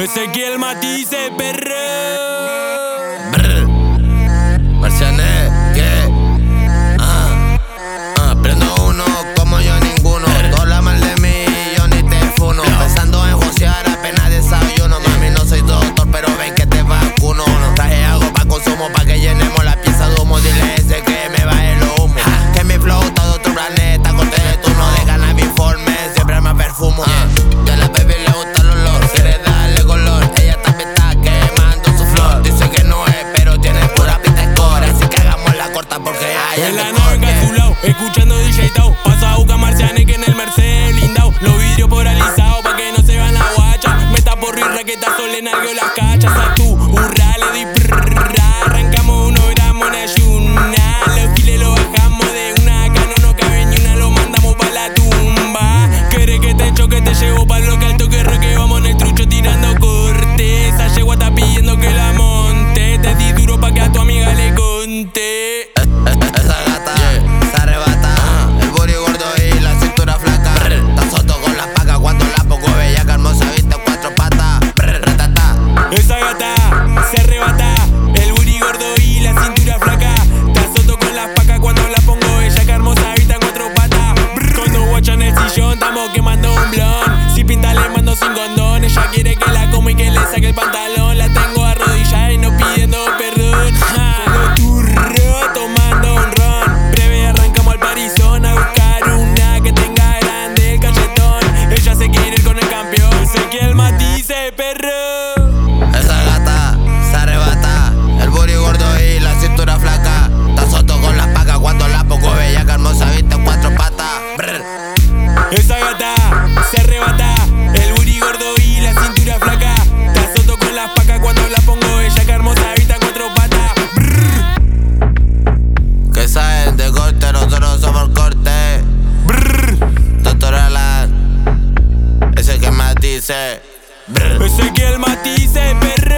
Ezequiel Matice, perro. Brr. Marcianet, ¿qué? Prendo uno como yo ninguno. Tú hablas mal de mí, yo ni te funo. Pensando en josear, apenas desayuno. Mami, no soy doctor, pero ven que te vacuno. Traje algo pa' consumo, pa' que llenemos la pieza de humo. Dile ese que me baje los humos. Que mi flow está de otro planeta. Corte de turno de cannabis informe, siempre me perfumo. Ya la baby le gusta el olor, quiere darle color. Ella también está quemando su flor. Dice que no es, pero tiene pura pinta de core. Así que hagamos la corta porque hay En la nave a su lado, escuchando DJ Tao. Paso a buscar Marcianek que en el Mercedes blindao. Los vidrios poralizados pa' que no se vean la guacha. Meta por rir, raqueta, sol en algo las cachas. A tú, hurra, le di prrrra. Arrancamos 1 gramo en ayuna. Los giles lo bajamos de una. Acá no nos cabe ni una, lo mandamos pa' la tumba. Querés que te choque, te llevo pa' lo que alto que roque. Vamos en el trucho tirando cortes. Esa yegua está pidiendo que la monte. Te di duro pa' que a tu amiga le conté. Esa gata se arrebata, el booty gordo y la cintura flaca. Está soto con las pacas cuando la pongo bella, que hermosa viste 4 patas. Ratata. Esa gata se arrebata, el booty gordo y la cintura flaca. Te azoto con las pacas cuando la pongo ella, que hermosa vista en 4 patas. Cuando guacha en el sillón, estamos quemando un blon. Si pinta le mando sin condón, ella quiere que la como y que le saque el pantalón. La tengo arrodillada y no pidiendo perdón. Los turros tomando un ron. Breve arrancamos al Parizón a buscar una que tenga grande el cachetón. Ella se quiere ir con el campeón. Ezequiel Matice, perro. Esa gata se arrebata, el booty gordo y la cintura flaca. Está soto con las pacas cuando la pongo bella, que hermosa viste 4 patas. Esa gata se arrebata, el booty gordo y la cintura flaca. Te azoto con las pacas cuando la pongo ella, que hermosa vista en 4 patas. Que saben de corte, nosotros somos corte. Doctor Alan, ese que me dice. Ezequiel Matice, perro.